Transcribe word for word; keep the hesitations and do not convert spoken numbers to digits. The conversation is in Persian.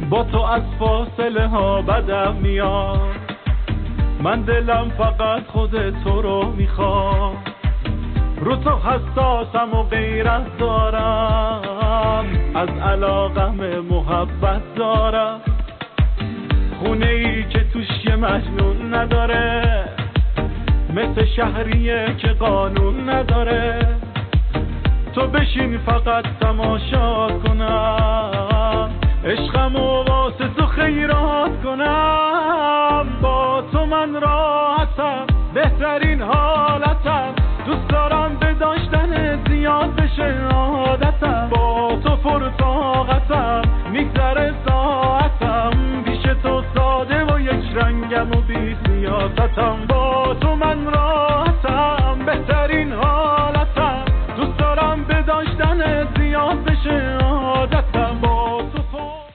با تو از فاصله ها بدم میاد، من دلم فقط خود تو رو میخواد، رو تو حساسم و غیرت دارم، از علاقم محبت دارم، خونه ای که توش یه مجنون نداره، مثل شهریه که قانون نداره، تو بشین فقط تماشا کنم، عشقم و واسه تو خیرات کنم، با تو من راحتم، بهترین حالتم، دوست دارم به داشتن زیاد بشه عادتم، با تو پر طاقتم، میگذره ساعتم، پیش تو ساده و یک رنگم و بی سیاستم.